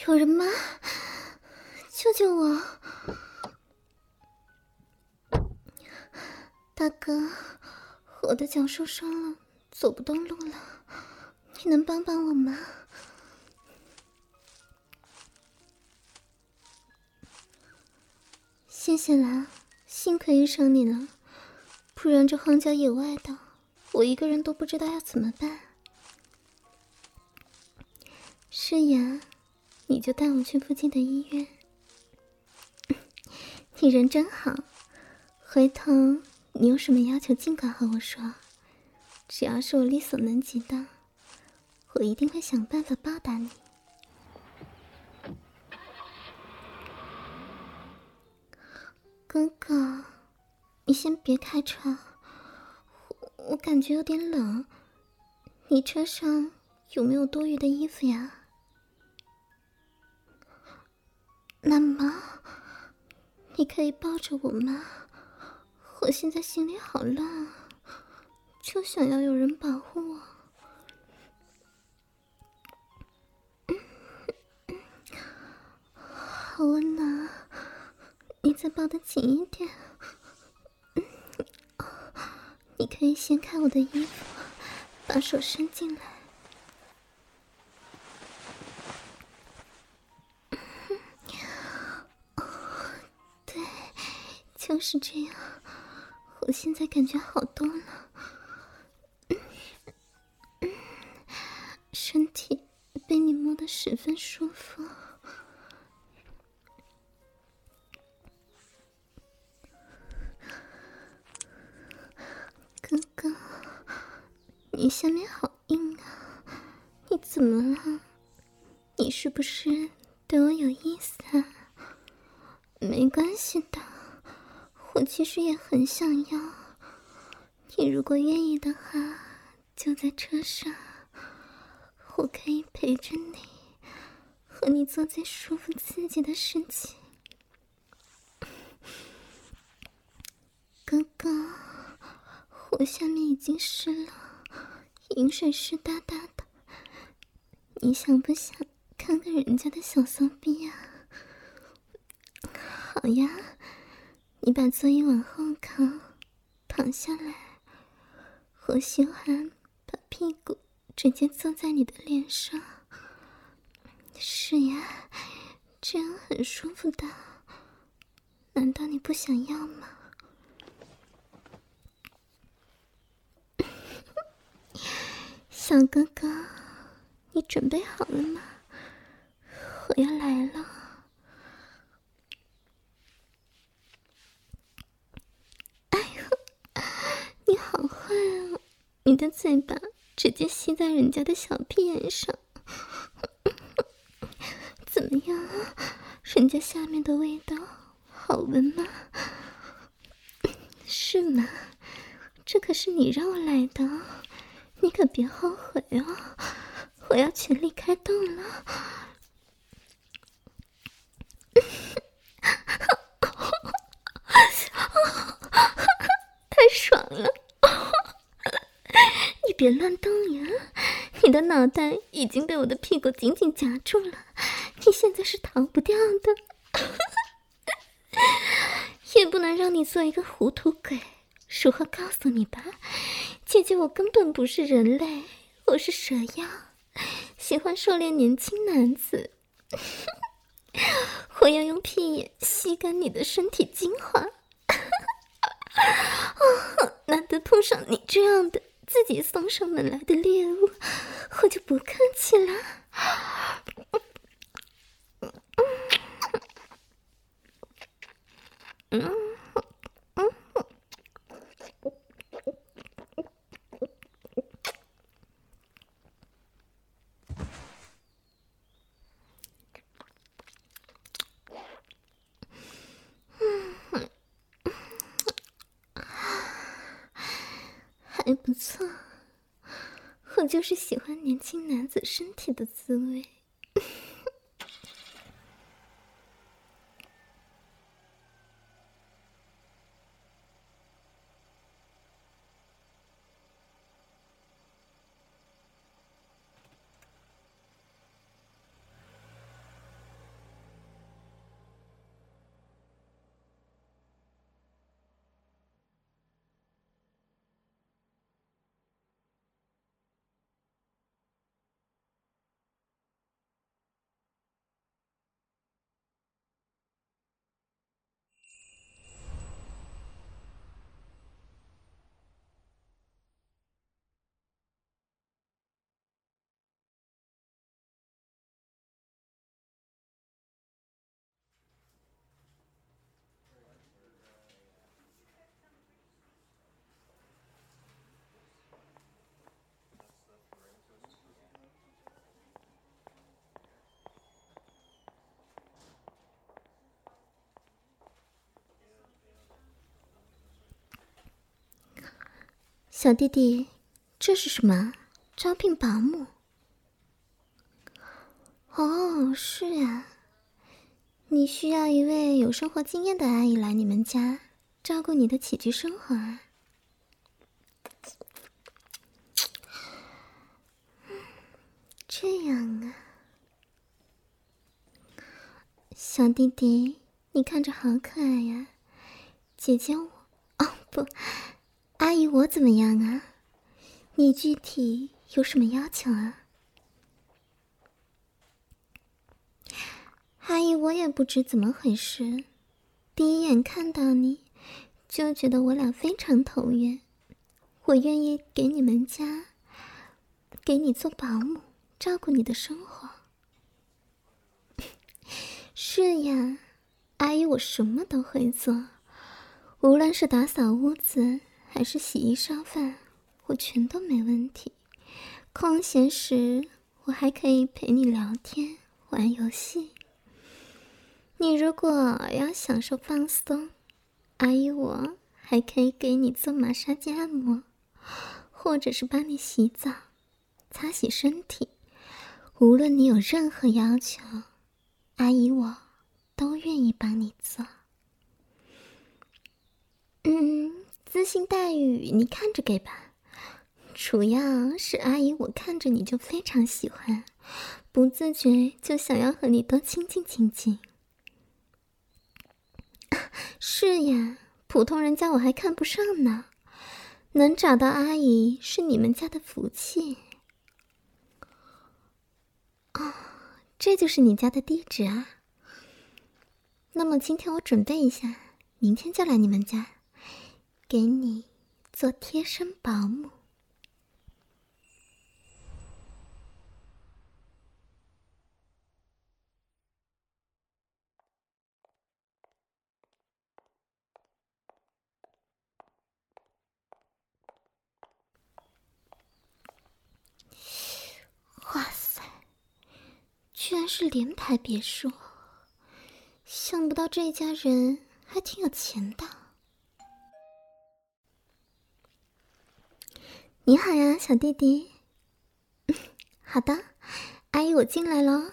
有人吗？救救我！大哥，我的脚受伤了，走不动路了，你能帮帮我吗？谢谢啦，幸亏遇上你了，不然这荒郊野外的，我一个人都不知道要怎么办。是呀，你就带我去附近的医院。你人真好，回头你有什么要求尽管和我说，只要是我力所能及的，我一定会想办法报答你。哥哥，你先别开车，我感觉有点冷。你车上有没有多余的衣服呀？那么，你可以抱着我吗？我现在心里好乱啊，就想要有人保护我。好温暖啊，你再抱得紧一点。你可以掀开我的衣服，把手伸进来。对，就是这样。我现在感觉好多了，身体被你摸得十分舒服。哥哥，你下面好硬啊，你怎么了？你是不是对我有意思啊？没关系的，我其实也很想要。你如果愿意的话，就在车上，我可以陪着你，和你做最舒服刺激的事情。哥哥，我下面已经湿了，饮水湿哒哒的，你想不想看看人家的小骚逼啊？好呀，你把座椅往后靠，躺下来。我喜欢把屁股直接坐在你的脸上。是呀，这样很舒服的，难道你不想要吗？小哥哥，你准备好了吗？我要来了。哎呦，你好坏啊，你的嘴巴直接吸在人家的小屁眼上。怎么样啊？人家下面的味道好闻吗？是吗？这可是你让我来的，你可别后悔哦！我要全力开动了。太爽了！你别乱动呀，你的脑袋已经被我的屁股紧紧夹住了，你现在是逃不掉的。也不能让你做一个糊涂鬼。如何告诉你吧，姐姐，我根本不是人类，我是蛇妖，喜欢狩猎年轻男子。我要用屁眼吸干你的身体精华。难得碰上你这样的自己送上门来的猎物，我就不客气了。还不错，我就是喜欢年轻男子身体的滋味。 小弟弟，这是什么？招聘保姆？哦，是啊，你需要一位有生活经验的阿姨来你们家，照顾你的起居生活啊。这样啊，小弟弟，你看着好可爱呀。姐姐我，哦不，阿姨我怎么样啊？你具体有什么要求啊？阿姨我也不知怎么回事，第一眼看到你就觉得我俩非常投缘，我愿意给你们家给你做保姆，照顾你的生活。是呀，阿姨我什么都会做，无论是打扫屋子还是洗衣烧饭，我全都没问题。空闲时我还可以陪你聊天玩游戏。你如果要享受放松，阿姨我还可以给你做马杀鸡按摩，或者是帮你洗澡擦洗身体。无论你有任何要求，阿姨我都愿意帮你做。资薪待遇你看着给吧，主要是阿姨我看着你就非常喜欢，不自觉就想要和你多亲近亲近。是呀，普通人家我还看不上呢，能找到阿姨是你们家的福气。哦，这就是你家的地址啊。那么今天我准备一下，明天就来你们家，给你做贴身保姆。哇塞，居然是联排别墅，想不到这家人还挺有钱的。你好呀，小弟弟。好的，阿姨我进来咯。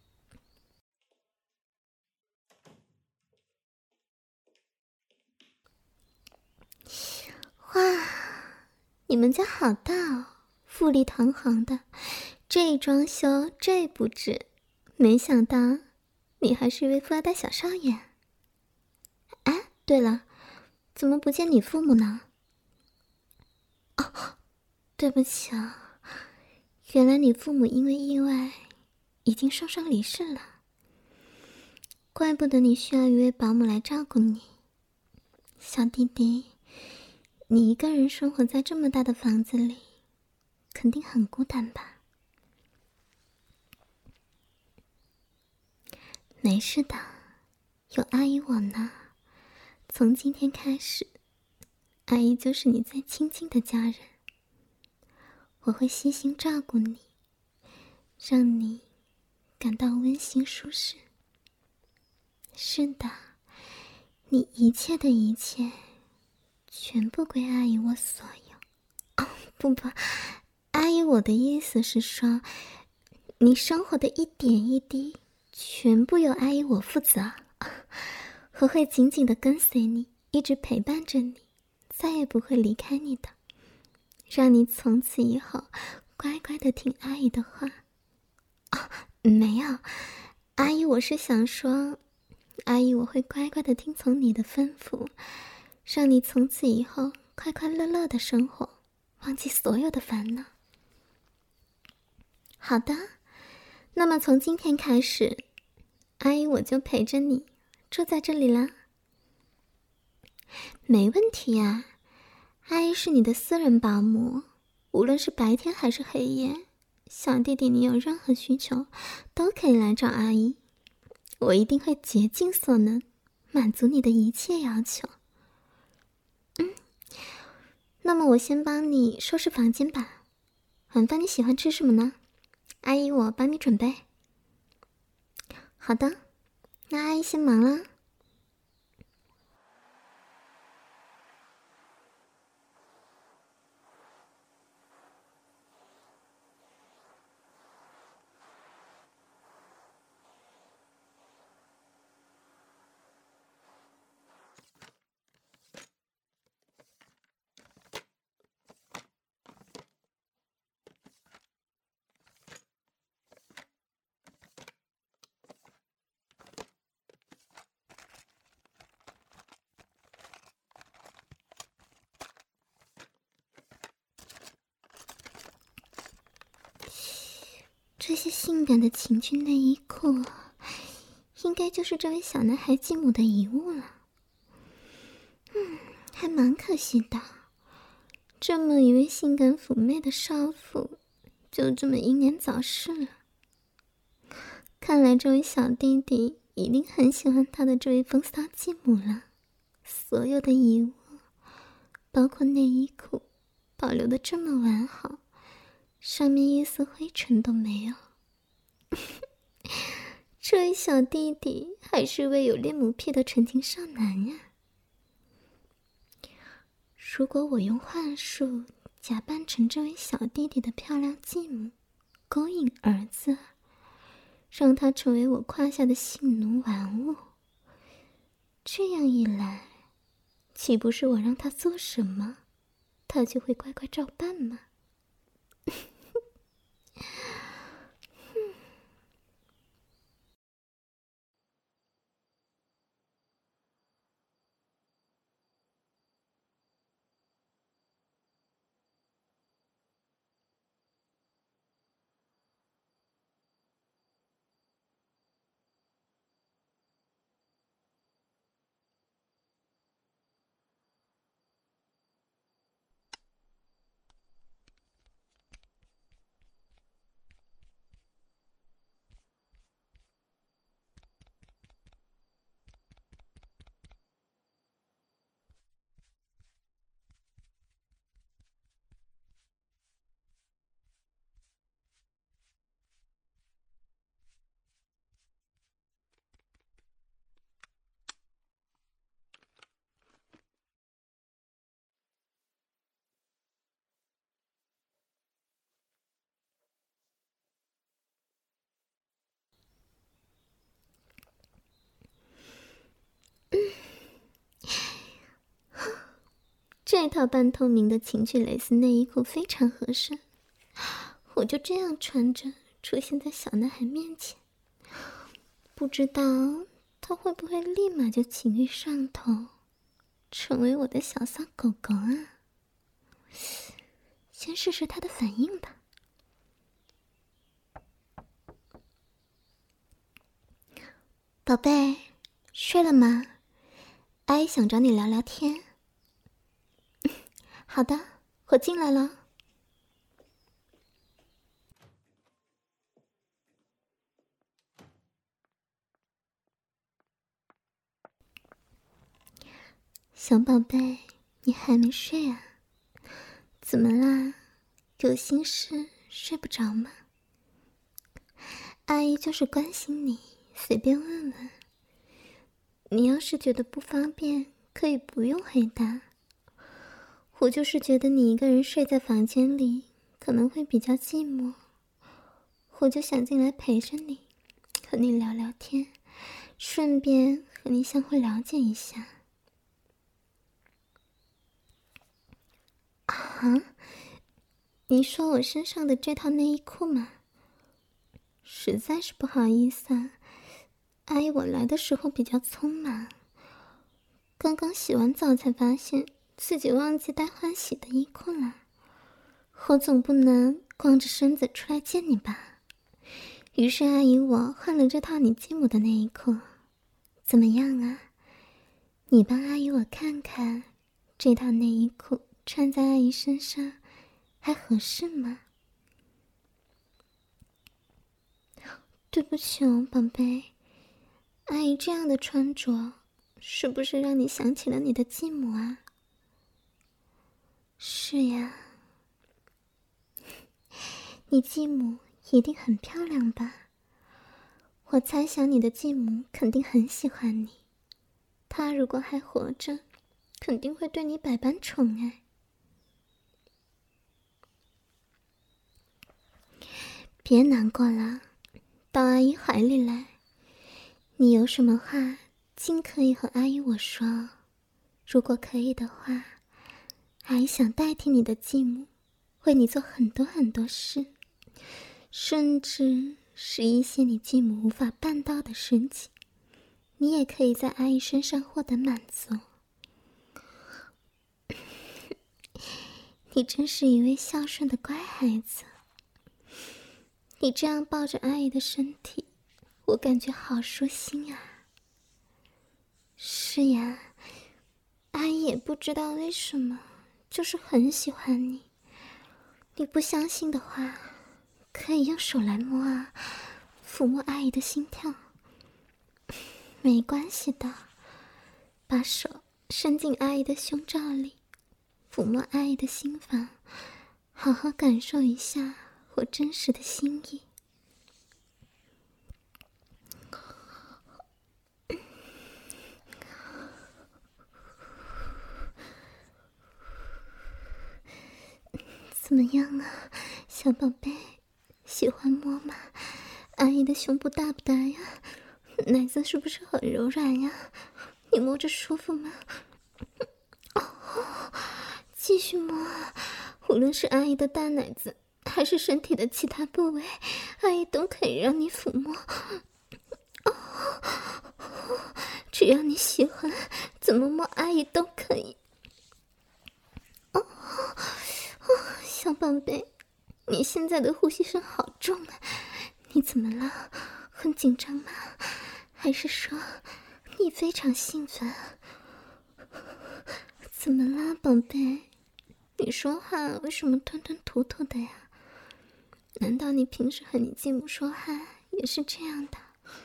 哇，你们家好大哦，富丽堂皇的，这装修这布置，没想到你还是一位富二代小少爷。哎，对了，怎么不见你父母呢？哦，对不起啊，原来你父母因为意外已经双双离世了，怪不得你需要一位保姆来照顾你。小弟弟，你一个人生活在这么大的房子里，肯定很孤单吧？没事的，有阿姨我呢。从今天开始，阿姨就是你最亲近的家人，我会悉心照顾你，让你感到温馨舒适。是的，你一切的一切全部归阿姨我所有。哦，不，阿姨我的意思是说，你生活的一点一滴全部由阿姨我负责。我会紧紧地跟随你，一直陪伴着你，再也不会离开你的，让你从此以后乖乖地听阿姨的话。哦，没有，阿姨我是想说，阿姨我会乖乖地听从你的吩咐，让你从此以后快快乐乐地生活，忘记所有的烦恼。好的，那么从今天开始，阿姨我就陪着你住在这里啦。没问题呀，阿姨是你的私人保姆，无论是白天还是黑夜，小弟弟你有任何需求都可以来找阿姨，我一定会竭尽所能满足你的一切要求。那么我先帮你收拾房间吧，晚饭你喜欢吃什么呢？阿姨我帮你准备。好的，那阿姨先忙了。 这些性感的情趣内衣裤，应该就是这位小男孩继母的遗物了。还蛮可惜的，这么一位性感妩媚的少妇，就这么英年早逝了。看来这位小弟弟一定很喜欢他的这位风骚继母了。所有的遗物，包括内衣裤，保留的这么完好，上面一丝灰尘都没有。这位小弟弟还是位有恋母癖的纯情少男呀。如果我用幻术假扮成这位小弟弟的漂亮继母，勾引儿子，让他成为我胯下的性奴玩物，这样一来，岂不是我让他做什么，他就会乖乖照办吗？这套半透明的情趣蕾丝内衣裤非常合身，我就这样穿着出现在小男孩面前，不知道他会不会立马就情欲上头，成为我的小骚狗狗啊。先试试他的反应吧。宝贝，睡了吗？阿姨想找你聊聊天。好的，我进来了。小宝贝，你还没睡啊？怎么啦？有心事睡不着吗？阿姨就是关心你，随便问问。你要是觉得不方便，可以不用回答。我就是觉得你一个人睡在房间里可能会比较寂寞，我就想进来陪着你，和你聊聊天，顺便和你相互了解一下。啊？你说我身上的这套内衣裤吗？实在是不好意思啊，阿姨我来的时候比较匆忙，刚刚洗完澡才发现自己忘记带换洗的衣裤了。我总不能光着身子出来见你吧？于是阿姨我换了这套你继母的内衣裤，怎么样啊？你帮阿姨我看看，这套内衣裤穿在阿姨身上还合适吗？对不起哦，宝贝，阿姨这样的穿着是不是让你想起了你的继母啊？是呀，你继母一定很漂亮吧？我猜想你的继母肯定很喜欢你，她如果还活着，肯定会对你百般宠爱。别难过了，到阿姨怀里来，你有什么话尽可以和阿姨我说。如果可以的话，阿姨想代替你的继母，为你做很多很多事，甚至是一些你继母无法办到的事情，你也可以在阿姨身上获得满足。你真是一位孝顺的乖孩子。 你这样抱着阿姨的身体，我感觉好舒心啊。是呀，阿姨也不知道为什么，就是很喜欢你。你不相信的话，可以用手来摸啊，抚摸阿姨的心跳。没关系的，把手伸进阿姨的胸罩里，抚摸阿姨的心房，好好感受一下我真实的心意。怎么样啊，小宝贝，喜欢摸吗？阿姨的胸部大不大呀？奶子是不是很柔软呀？你摸着舒服吗？哦，继续摸啊，无论是阿姨的大奶子还是身体的其他部位，阿姨都可以让你抚摸。只要你喜欢，怎么摸阿姨都可以。小宝贝，你现在的呼吸声好重啊，你怎么了？很紧张吗？还是说你非常兴奋？怎么了，宝贝？你说话为什么吞吞吐吐的呀？难道你平时和你继母说话也是这样的？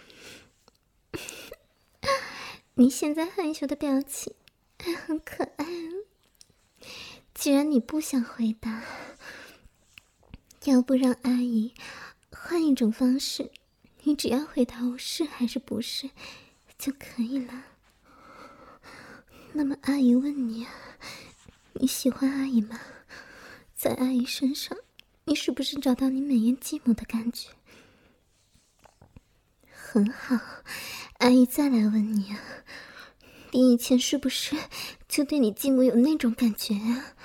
你现在害羞的表情还很可爱。既然你不想回答，要不让阿姨换一种方式，你只要回答我是还是不是就可以了。那么阿姨问你啊，你喜欢阿姨吗？在阿姨身上，你是不是找到你美艳继母的感觉？很好，阿姨再来问你啊，你以前是不是就对你继母有那种感觉啊？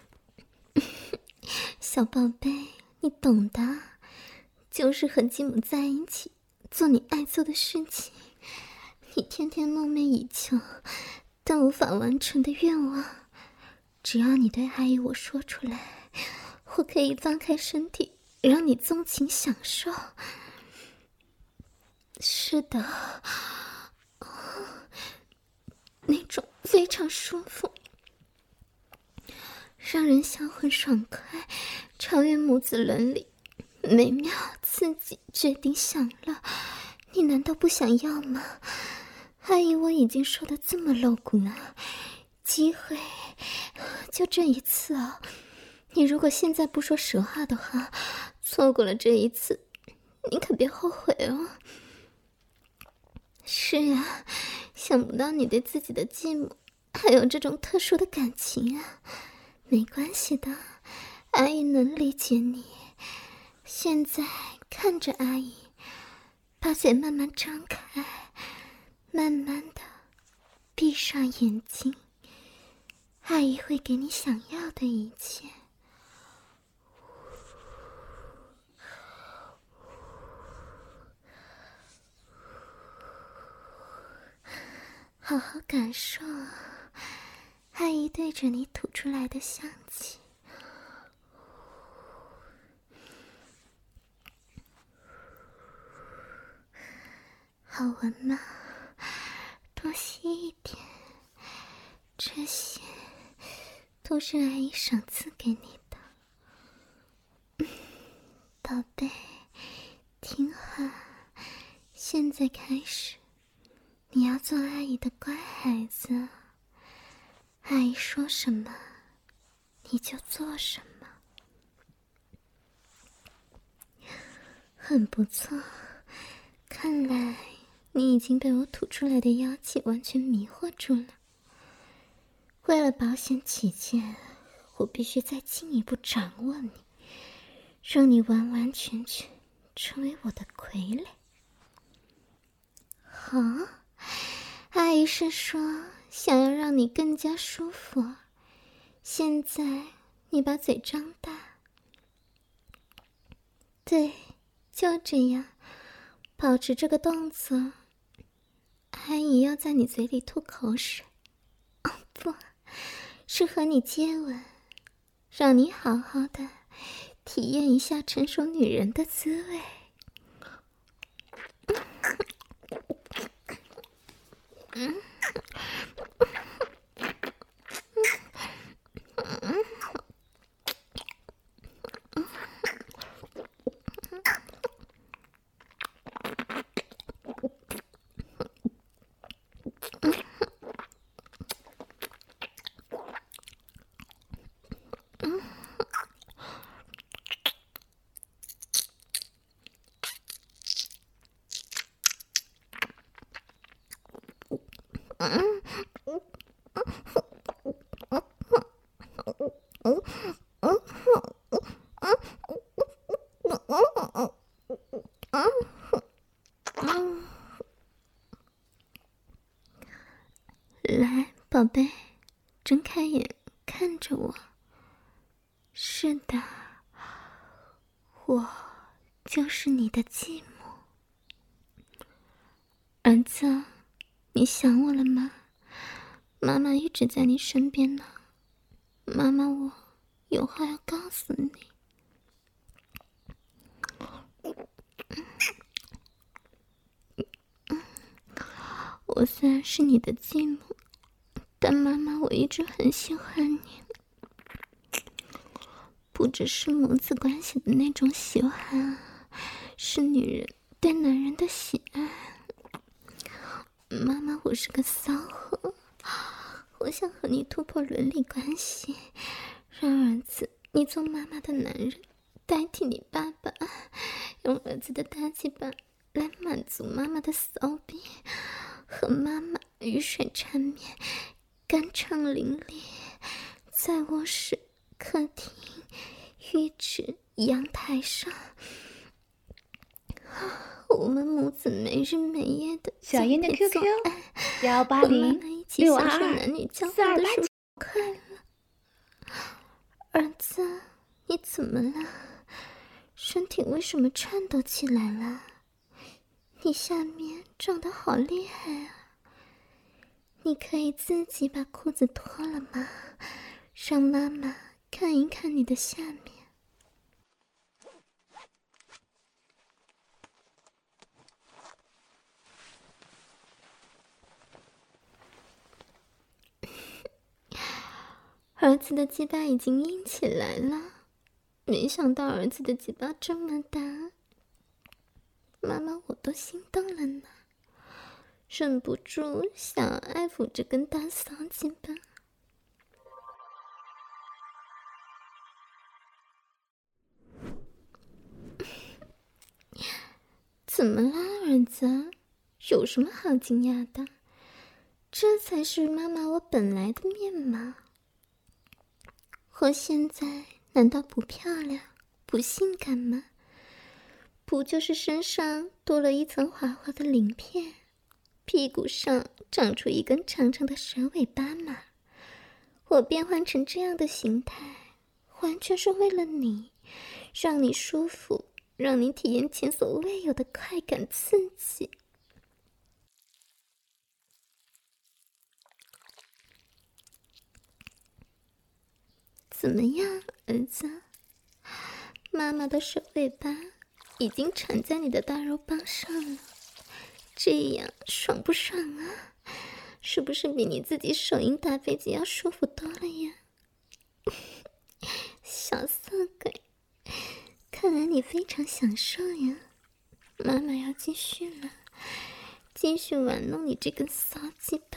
小宝贝，你懂的，就是和继母在一起，做你爱做的事情，你天天梦寐以求但无法完成的愿望。只要你对阿姨我说出来，我可以放开身体，让你纵情享受。是的，那种非常舒服，让人销魂爽快，超越母子伦理，美妙刺激，绝顶享乐。你难道不想要吗？阿姨我已经说得这么露骨了，机会就这一次哦。你如果现在不说实话的话，错过了这一次，你可别后悔哦。是啊，想不到你对自己的继母还有这种特殊的感情啊。没关系的，阿姨能理解你。现在看着阿姨，把嘴慢慢张开，慢慢的闭上眼睛，阿姨会给你想要的一切。好好感受阿姨对着你吐出来的香气。好闻吗？多吸一点，这些都是阿姨赏赐给你的。宝贝，听好，现在开始，你要做阿姨的乖孩子。阿姨说什么，你就做什么。很不错，看来你已经被我吐出来的妖气完全迷惑住了。为了保险起见，我必须再进一步掌握你，让你完完全全成为我的傀儡。好，阿姨是说想要让你更加舒服。现在你把嘴张大，对，就这样，保持这个动作。阿姨要在你嘴里吐口水，哦不，是和你接吻，让你好好的体验一下成熟女人的滋味。来，宝贝，睁开眼看着我。是的，我就是你的继母。儿子，你想我了吗？妈妈一直在你身边呢。妈妈，我有话要告诉你。我虽然是你的继母，但妈妈我一直很喜欢你，不只是母子关系的那种喜欢，是女人对男人的喜爱。妈妈，我是个骚货，我想和你突破伦理关系，让儿子你做妈妈的男人代替你爸爸，用儿子的大鸡巴来满足妈妈的骚逼，和妈妈鱼水缠绵，酣畅淋漓，在卧室、客厅、浴池、阳台上，我们母子没日没夜的小燕的 QQ 180622428。 快乐。儿子，你怎么了？身体为什么颤抖起来了？你下面胀得好厉害啊！你可以自己把裤子脱了吗？让妈妈看一看你的下面。儿子的鸡巴已经硬起来了，没想到儿子的鸡巴这么大，妈妈我都心动了呢，忍不住想要爱抚这根大骚鸡巴。怎么啦，儿子？有什么好惊讶的？这才是妈妈我本来的面貌。我现在难道不漂亮、不性感吗？不就是身上多了一层滑滑的鳞片，屁股上长出一根长长的蛇尾巴吗？我变换成这样的形态，完全是为了你，让你舒服，让你体验前所未有的快感刺激。怎么样，儿子？妈妈的蛇尾巴已经缠在你的大肉棒上了，这样爽不爽啊？是不是比你自己手淫打飞机要舒服多了呀？小色鬼，看来你非常享受呀。妈妈要继续了，继续玩弄你这根骚鸡巴。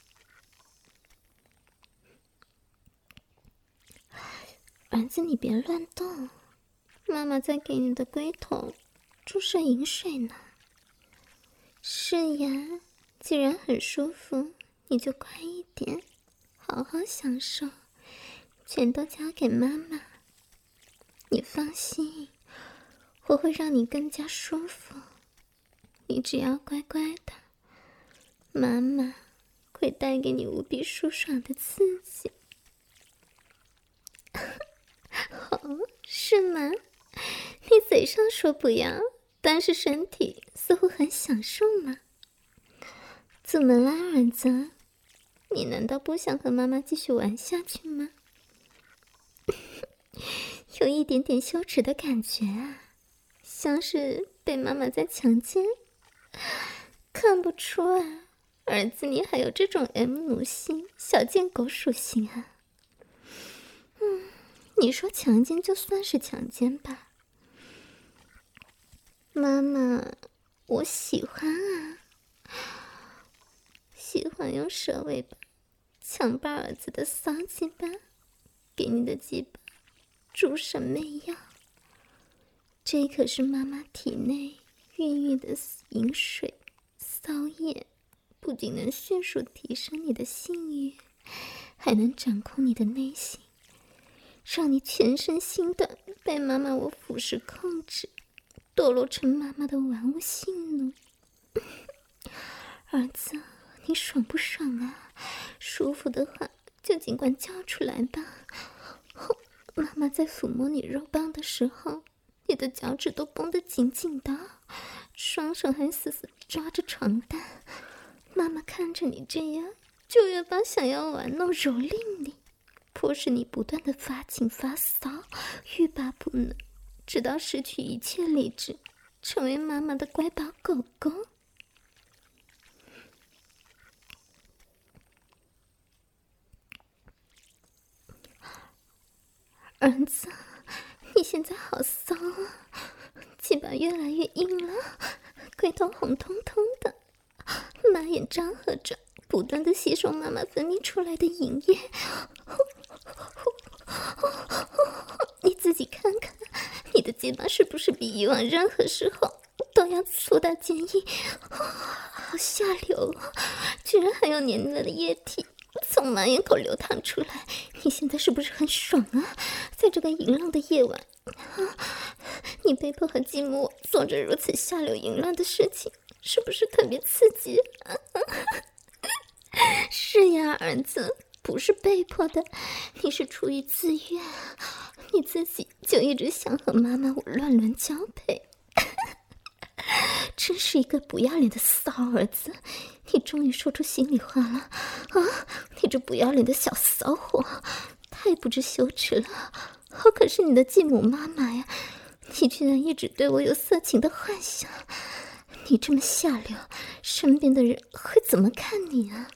儿子，你别乱动，妈妈在给你的龟头注射饮水呢。是呀，既然很舒服，你就乖一点，好好享受，全都交给妈妈。你放心，我会让你更加舒服，你只要乖乖的，妈妈会带给你无比舒爽的刺激。哦，是吗？你嘴上说不要，但是身体似乎很享受嘛。怎么啦，儿子？你难道不想和妈妈继续玩下去吗？ 有一点点羞耻的感觉啊，像是被妈妈在强奸。看不出啊，儿子你还有这种 M 奴性、小贱狗属性啊。你说强奸就算是强奸吧，妈妈，我喜欢啊，喜欢用蛇尾巴强霸儿子的骚鸡巴，给你的鸡巴注神媚药。这可是妈妈体内孕育的饮水骚液，不仅能迅速提升你的性欲，还能掌控你的内心，让你全身心的被妈妈我腐蚀控制，堕落成妈妈的玩物性奴。儿子，你爽不爽啊？舒服的话就尽管叫出来吧。妈妈在抚摸你肉棒的时候，你的脚趾都绷得紧紧的，双手还死死抓着床单。妈妈看着你这样，就越发想要玩弄蹂躏你，迫使你不断的发情发骚，欲罢不能，直到失去一切理智，成为妈妈的乖宝狗狗。儿子，你现在好骚啊，鸡巴越来越硬了，龟头红彤彤的，马眼张合着，不断的吸收妈妈分泌出来的淫液。你自己看看，你的鸡巴是不是比以往任何时候都要粗大坚硬？好下流啊，居然还有黏黏的液体从马眼口流淌出来，你现在是不是很爽啊？在这个淫浪的夜晚，你被迫和继母做着如此下流淫乱的事情，是不是特别刺激？是呀，儿子，不是被迫的，你是出于自愿，你自己就一直想和妈妈我乱伦交配。真是一个不要脸的骚儿子，你终于说出心里话了啊！你这不要脸的小骚货，太不知羞耻了！我可是你的继母妈妈呀，你居然一直对我有色情的幻想，你这么下流，身边的人会怎么看你啊？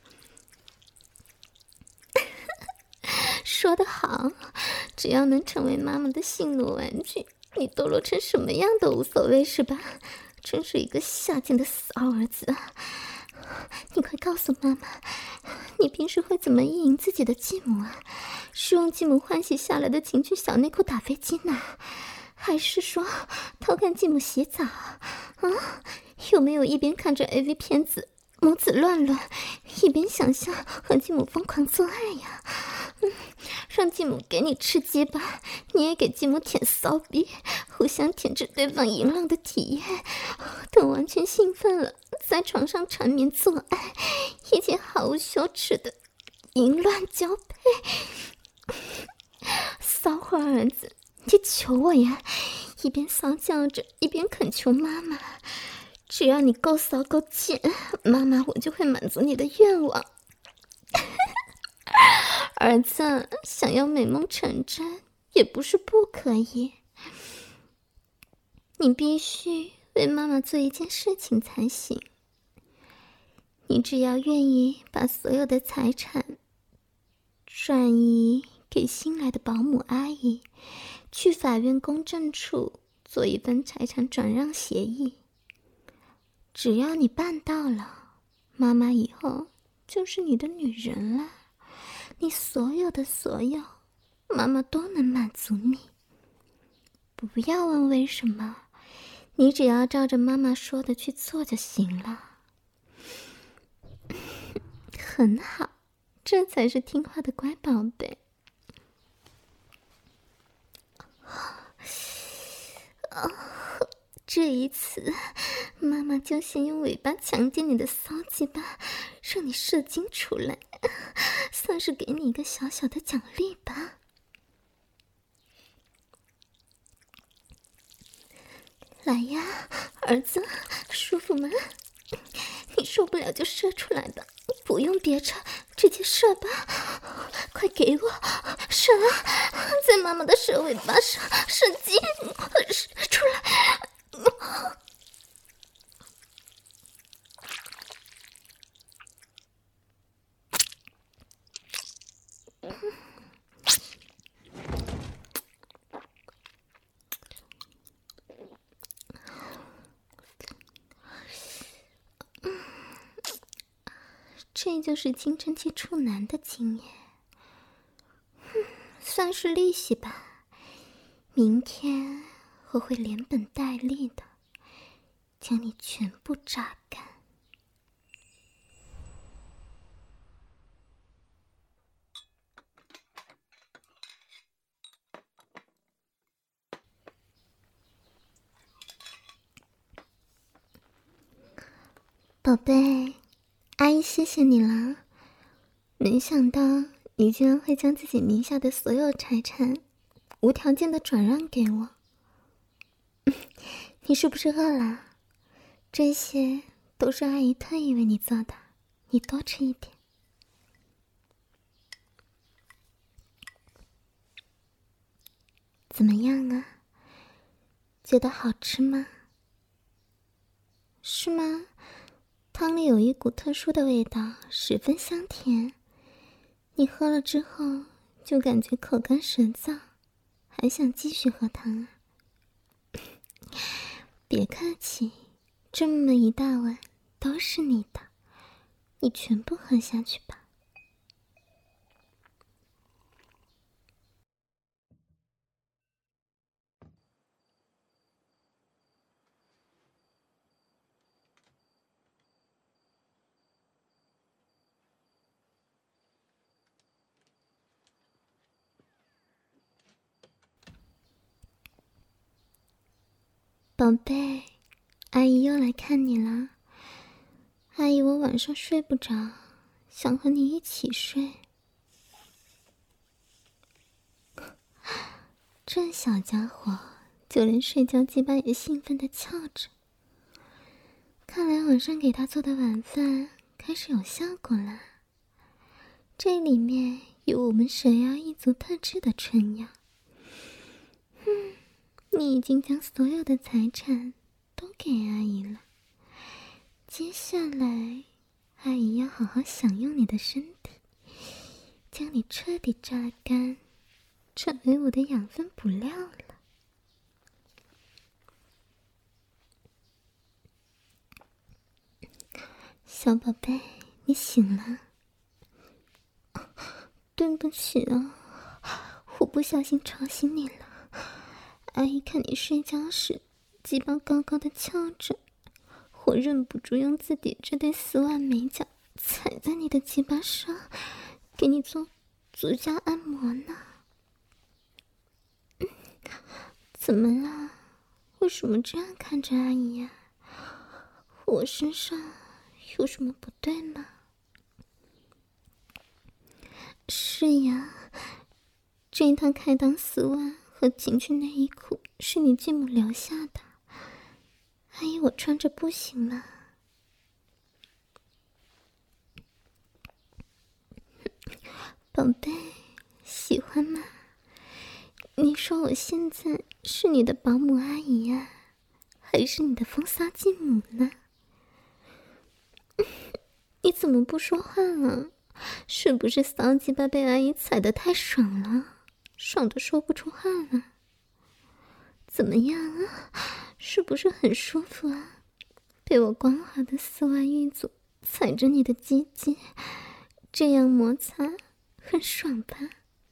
说得好，只要能成为妈妈的性奴玩具，你堕落成什么样都无所谓，是吧？真是一个下贱的骚儿子啊！你快告诉妈妈，你平时会怎么意淫自己的继母啊？是用继母换洗下来的情趣小内裤打飞机呢，还是说偷看继母洗澡啊？有没有一边看着 AV 片子母子乱伦，一边想象和继母疯狂做爱呀？让继母给你吃鸡巴，你也给继母舔骚逼，互相舔着对方淫浪的体验，等完全兴奋了，在床上缠绵做爱，一切毫无羞耻的淫乱交配。骚货儿子，你求我呀！一边骚叫着，一边恳求妈妈，只要你够骚够贱，妈妈我就会满足你的愿望。儿子，想要美梦成真也不是不可以，你必须为妈妈做一件事情才行。你只要愿意把所有的财产转移给新来的保姆阿姨，去法院公证处做一份财产转让协议，只要你办到了，妈妈以后就是你的女人了，你所有的所有，妈妈都能满足你。不要问为什么，你只要照着妈妈说的去做就行了。很好，这才是听话的乖宝贝。这一次，妈妈就先用尾巴强奸你的骚鸡巴，让你射精出来，算是给你一个小小的奖励吧。来呀，儿子，舒服吗？你受不了就射出来吧，不用憋着，直接射吧。 快给我射啊，在妈妈的蛇尾巴上射击，射出来。这就是青春期处男的经验，算是利息吧。明天我会连本带利的将你全部榨干。宝贝，阿姨谢谢你了。没想到你居然会将自己名下的所有财产无条件的转让给我。你是不是饿了？这些都是阿姨特意为你做的，你多吃一点。怎么样啊？觉得好吃吗？是吗？汤里有一股特殊的味道，十分香甜。你喝了之后就感觉口干舌燥，还想继续喝汤啊？别客气，这么一大碗都是你的，你全部喝下去吧。宝贝，阿姨又来看你了。阿姨，我晚上睡不着，想和你一起睡。这小家伙就连睡觉鸡巴也兴奋地翘着，看来晚上给他做的晚饭开始有效果了。这里面有我们蛇妖一族特制的春药。你已经将所有的财产都给阿姨了，接下来阿姨要好好享用你的身体，将你彻底榨干，成为我的养分补料了。小宝贝，你醒了。对不起啊，我不小心吵醒你了。阿姨看你睡觉时鸡巴高高的翘着，我忍不住用自己这对丝袜美脚踩在你的鸡巴上，给你做足脚按摩呢。怎么了？为什么这样看着阿姨呀？我身上有什么不对吗？是呀，这套开裆丝袜和情趣内衣裤是你继母留下的，阿姨我穿着不行吗？宝贝，喜欢吗？你说我现在是你的保姆阿姨呀，还是你的风骚继母呢？你怎么不说话啊？是不是骚鸡巴被阿姨踩得太爽了，爽得说不出话了？怎么样啊？是不是很舒服啊？被我光滑的丝袜玉足踩着你的鸡鸡，这样摩擦很爽吧？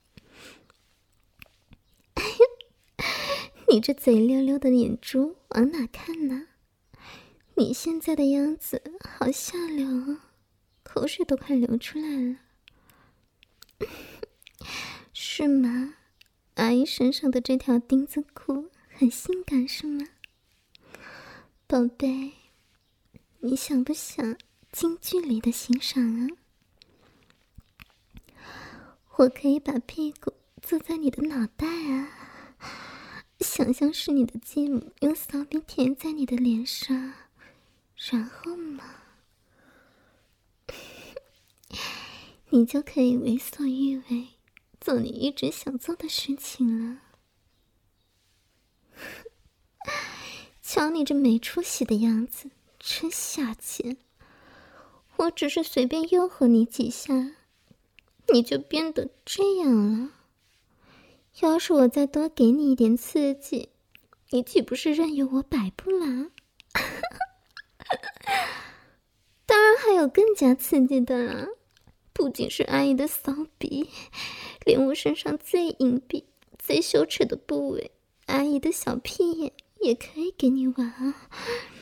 哎呀，你这嘴溜溜的眼珠往哪看呢？你现在的样子好下流啊，口水都快流出来了。是吗？阿姨身上的这条丁字裤很性感是吗？宝贝，你想不想近距离的欣赏啊？我可以把屁股坐在你的脑袋啊，想象是你的继母用骚逼舔在你的脸上，然后嘛，你就可以为所欲为， 做你一直想做的事情了。瞧你这没出息的样子，真下贱！我只是随便诱惑你几下，你就变得这样了。要是我再多给你一点刺激，你岂不是任由我摆布了？当然还有更加刺激的啦，不仅是阿姨的骚逼，连我身上最隐蔽、最羞耻的部位，阿姨的小屁眼也可以给你玩啊。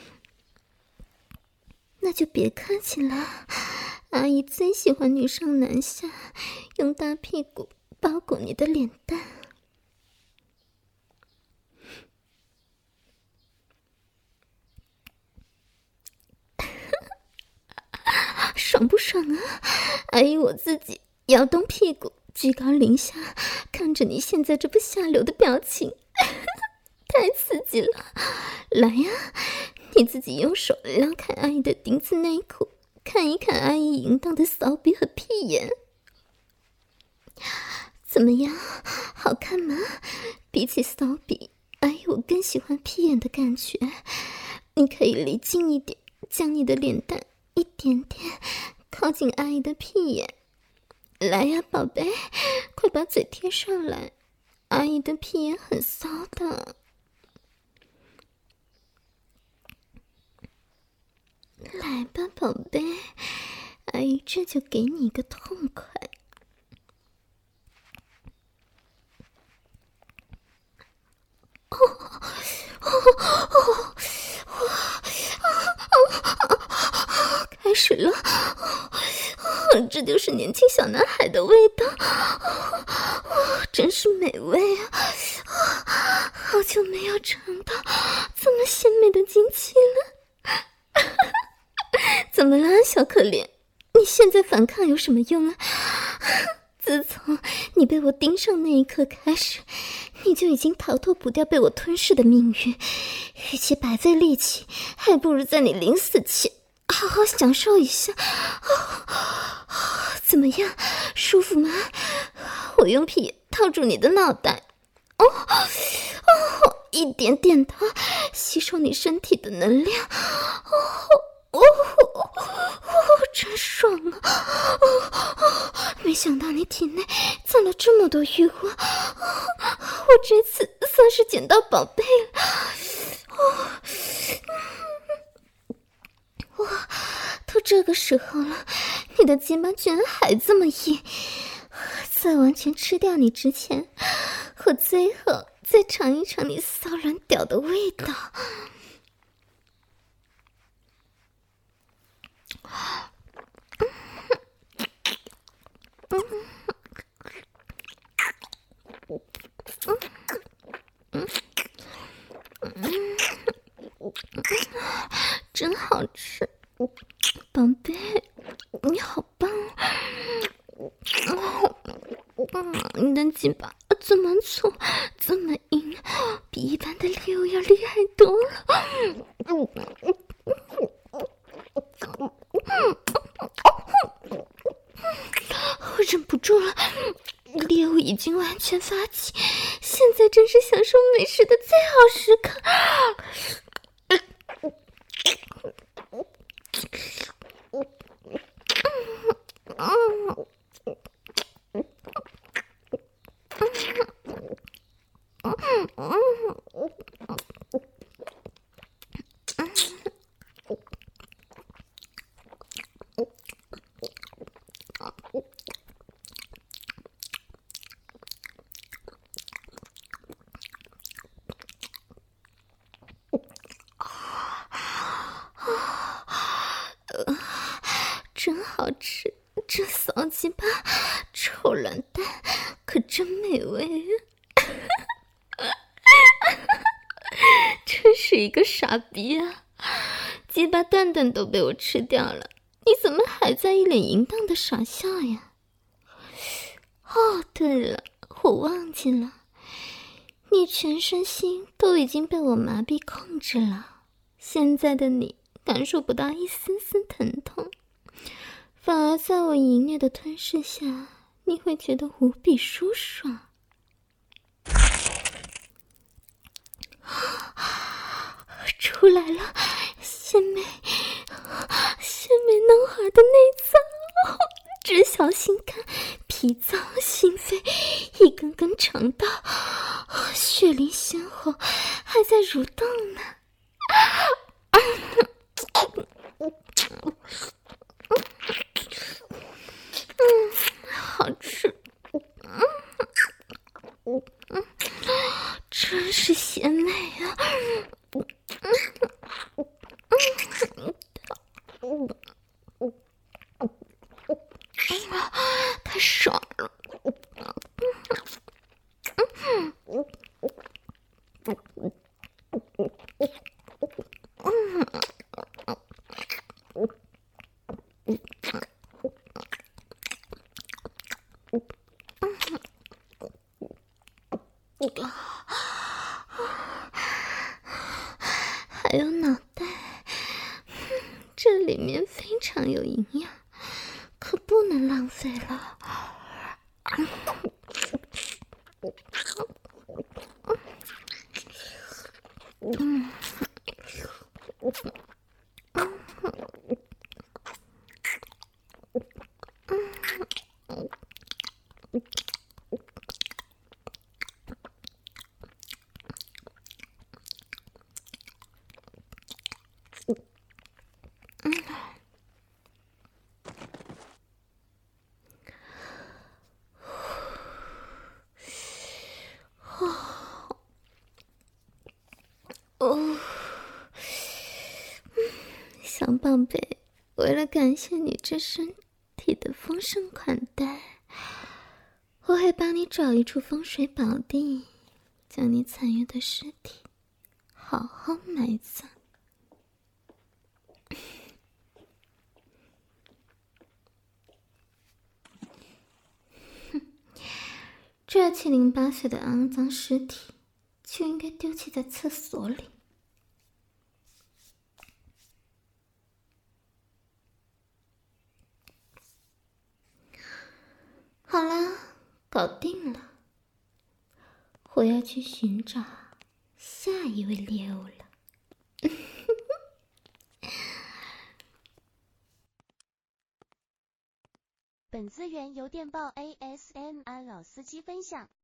那就别客气了，阿姨最喜欢女上男下，用大屁股包裹你的脸蛋。爽不爽啊？阿姨我自己摇动屁股，居高临下看着你现在这不下流的表情，太刺激了！来呀，你自己用手撩开阿姨的丁字内裤，看一看阿姨淫荡的骚逼和屁眼，怎么样？好看吗？比起骚逼，阿姨我更喜欢屁眼的感觉。你可以离近一点，将你的脸蛋一点点靠近阿姨的屁眼。来呀，宝贝，快把嘴贴上来，阿姨的屁眼很骚的。来吧，宝贝，阿姨这就给你一个痛快。开始了，这就是年轻小男孩的味道，真是美味啊！好久没有尝到这么鲜美的精气了。怎么了，小可怜？你现在反抗有什么用啊？自从你被我盯上那一刻开始，你就已经逃脱不掉被我吞噬的命运。与其白费力气，还不如在你临死前好好享受一下。怎么样，舒服吗？我用屁套住你的脑袋，一点点的吸收你身体的能量。真爽啊！没想到你体内藏了这么多欲望，我这次算是捡到宝贝了。哇，都这个时候了，你的肩膀居然还这么硬！在完全吃掉你之前，我最后再尝一尝你骚软屌的味道。真好吃，宝贝，你好棒！你的鸡巴这么粗，这么硬，比一般的猎物要厉害多了。我忍不住了，猎物已经完全发起，现在正是享受美食的最好时刻。真好吃，这骚鸡巴臭卵蛋可真美味啊！真是一个傻逼啊！鸡巴蛋蛋都被我吃掉了，你怎么还在一脸淫荡的傻笑呀？哦，对了，我忘记了，你全身心都已经被我麻痹控制了，现在的你感受不到一丝丝疼痛，反而在我淫虐的吞噬下， 你会觉得无比舒爽。出来了，鲜美男孩的内脏，只小心看，脾脏、心肺，一根根肠道，血淋鲜红，还在蠕动呢。好吃，真是鲜美啊！太爽了！还有脑袋，这里面非常有营养，可不能浪费了。小宝贝，为了感谢你这身体的丰盛款待，我会帮你找一处风水宝地，将你残余的尸体好好埋葬。这七零八碎的肮脏尸体就应该丢弃在厕所里。好了，搞定了。我要去寻找下一位猎物了。 本资源由电报 ASMR 老司机分享。